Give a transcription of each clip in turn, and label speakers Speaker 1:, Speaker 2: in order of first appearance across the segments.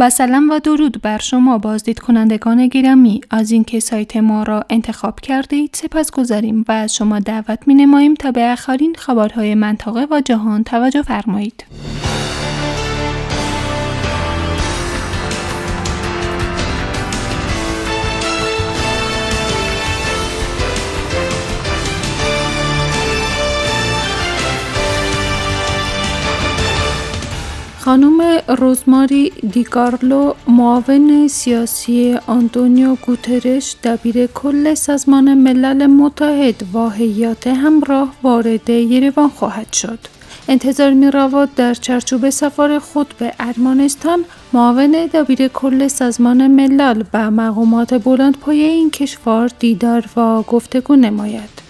Speaker 1: با سلام و درود بر شما بازدید کنندگان گرامی. از اینکه سایت ما را انتخاب کردید سپاسگزاریم و از شما دعوت می‌نماییم تا به آخرین خبرهای منطقه و جهان توجه فرمایید. خانم روزماری دیکارلو، معاون سیاسی آنتونیو گوترش، دبیر کل سازمان ملل متحد و هیئت همراه وارد یروان خواهد شد. انتظار می‌رود در چارچوب سفر خود به ارمنستان، معاون دبیر کل سازمان ملل با مقامات بلندپایه این کشور دیدار و گفتگو نماید.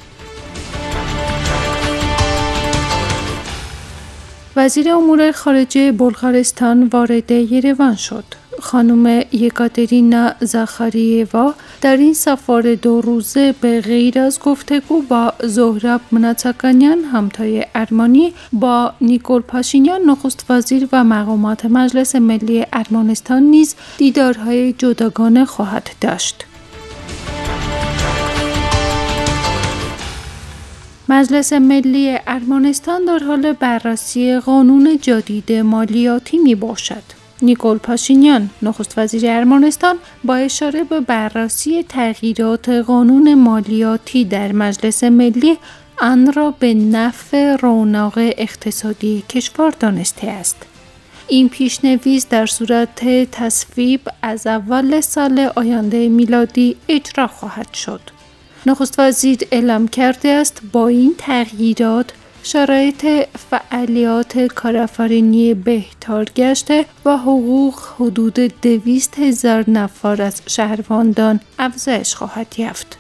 Speaker 1: وزیر امور خارجه بلغارستان وارد یروان شد. خانم یکاترینا زاخاریوا در این سفر 2 روزه به غیر از گفتگو با زهراب مناتساکانیان همتای ارمنی، با نیکول پاشینیان نخست وزیر و مقامات مجلس ملی ارمنستان نیز دیدارهای جداگانه خواهد داشت. مجلس ملی ارمنستان در حال بررسی قانون جدید مالیاتی می باشد. نیکول پاشینیان نخست وزیر ارمنستان با اشاره به بررسی تغییرات قانون مالیاتی در مجلس ملی آن را به نفع رونق اقتصادی کشور دانسته است. این پیشنویس در صورت تصویب از اول سال آینده میلادی اجرا خواهد شد. نخست وزیر اعلام کرده است با این تغییرات شرایط فعالیت کارآفرینی بهتر گشته و حقوق حدود 200,000 نفر از شهروندان افزایش خواهد یافت.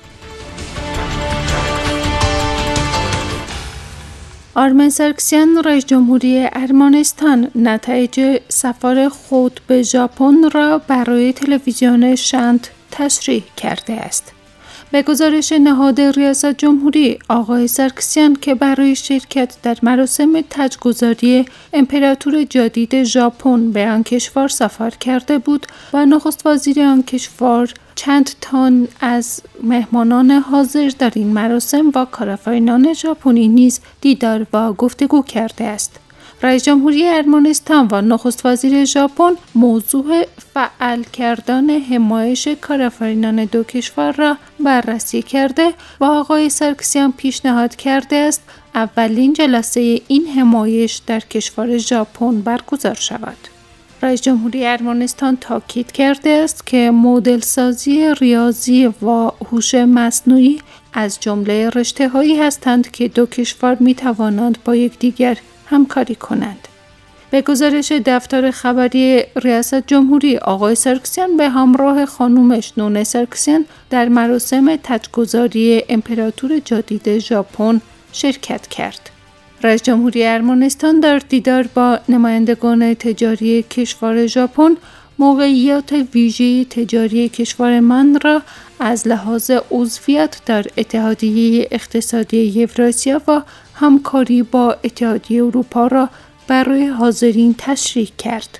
Speaker 1: آرمن سرکسیان، رئیس جمهوری ارمنستان، نتایج سفر خود به ژاپن را برای تلویزیون شانت تشریح کرده است. به گزارش نهاد ریاست جمهوری، آقای سرکسیان که برای شرکت در مراسم تاجگذاری امپراتور جدید ژاپن به آن کشور سفر کرده بود و نخست وزیر آن کشور چند تن از مهمانان حاضر در این مراسم و کارآفرینان ژاپنی نیز دیدار و گفتگو کرده است. رئیس جمهوری ارمنستان و نخست وزیر ژاپن موضوع فعال کردن حمایش کارآفرینان دو کشور را بررسی کرده و آقای سرکسیان پیشنهاد کرده است اولین جلسه این حمایش در کشور ژاپن برگزار شود. رئیس جمهوری ارمنستان تاکید کرده است که مدل سازی ریاضی و هوش مصنوعی از جمله رشته‌هایی هستند که دو کشور می‌توانند با یکدیگر همکاری کنند. به گزارش دفتر خبری ریاست جمهوری، آقای سرکسیان به همراه خانومش نونه سرکسیان در مراسم تاجگذاری امپراتور جدید ژاپن شرکت کرد. رئیس جمهوری ارمنستان در دیدار با نمایندگان تجاری کشور ژاپن موقعیت ویژه تجاری کشور من را از لحاظ عضویت در اتحادیه اقتصادی اوراسیا و همکاری با اتحادیه اروپا را برای حاضرین تشریح کرد.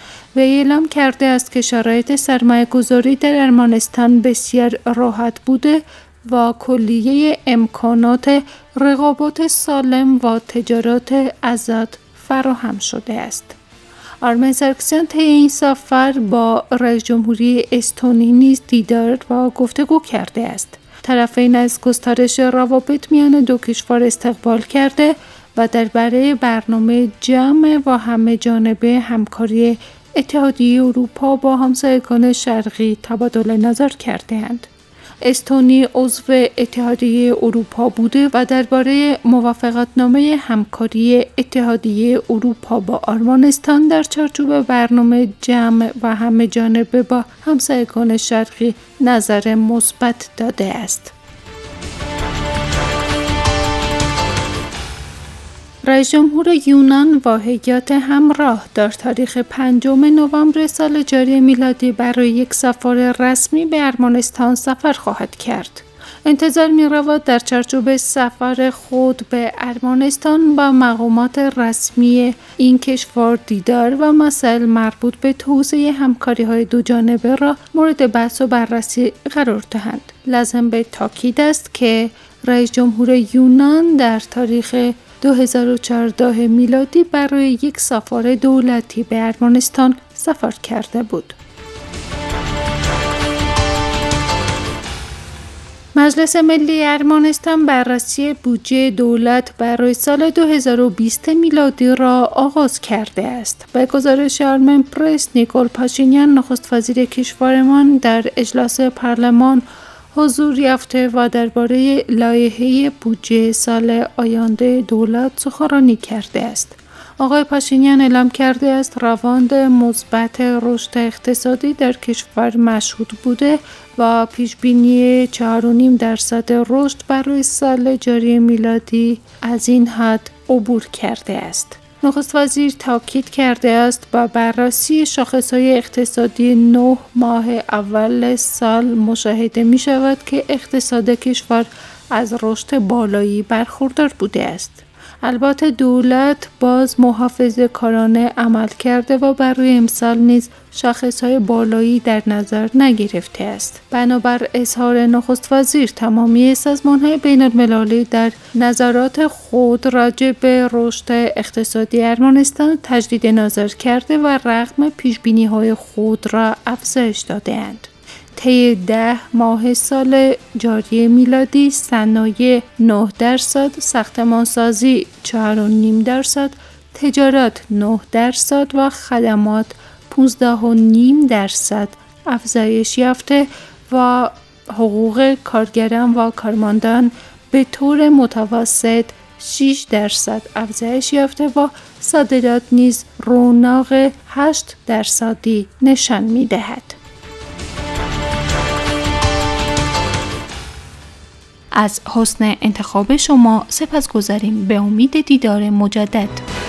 Speaker 1: و اعلام کرده است که شرایط سرمایه‌گذاری در ارمنستان بسیار راحت بوده و کلیه امکانات رقابت سالم و تجارت آزاد فراهم شده است. آرمن سرکسیان طی این سفر با رئیس جمهوری استونی نیز دیدار و گفتگو کرده است. طرفین از گسترش روابط میان دو کشور استقبال کرده و درباره برنامه جمع و همه جانبه همکاری اتحادیه اروپا با همسایگان شرقی تبادل نظر کرده‌اند. استونی عضو اتحادیه اروپا بوده و درباره موافقتنامه همکاری اتحادیه اروپا با آرمنستان در چارچوب برنامه جمع و همه جانبه با همسایگان شرقی نظر مثبت داده است. رئیس جمهور یونان و هیئت همراه در تاریخ 5 نوامبر سال جاری میلادی برای یک سفر رسمی به ارمنستان سفر خواهد کرد. انتظار می‌رود در چارچوب سفر خود به ارمنستان با مقامات رسمی این کشور دیدار و مسائل مربوط به توسعه همکاری‌های دوجانبه را مورد بحث و بررسی قرار دهند. لازم به تاکید است که رئیس جمهور یونان در تاریخ 2014 میلادی برای یک سفر دولتی به ارمنستان سفر کرده بود. مجلس ملی ارمنستان بررسی بودجه دولت برای سال 2020 میلادی را آغاز کرده است. به گزارش آرمن پرس، نیکول پاشینیان نخست وزیر کشورمان در اجلاس پارلمان حضور یافته و درباره لایحه بودجه سال آینده دولت سخنرانی کرده است. آقای پاشینیان اعلام کرده است روند مثبت رشد اقتصادی در کشور مشهود بوده و پیشبینی 4.5% رشد برای سال جاری میلادی از این حد عبور کرده است. نخست وزیر تاکید کرده است با بررسی شاخص‌های اقتصادی 9 ماه اول سال مشاهده می شود که اقتصاد کشور از رشد بالایی برخوردار بوده است. البته دولت باز محافظه‌کارانه عمل کرده و برای امسال نیز شاخص‌های بالایی در نظر نگرفته است. بنابر اظهار نخست وزیر تمامی سازمان‌های بین‌المللی در نظرات خود راجع به رشد اقتصادی ارمنستان تجدید نظر کرده و رغم پیشبینی‌های خود را افزایش داده‌اند. طی 10 ماه سال جاری میلادی صنایع 9%، ساختمانسازی 4.5%، تجارت 9% و خدمات 15.5% افزایش یافته و حقوق کارگران و کارمندان به طور متوسط 6% افزایش یافته و صادرات نیز رونق 8% نشان می‌دهد. از حسن انتخاب شما سپاسگزاریم. به امید دیدار مجدد.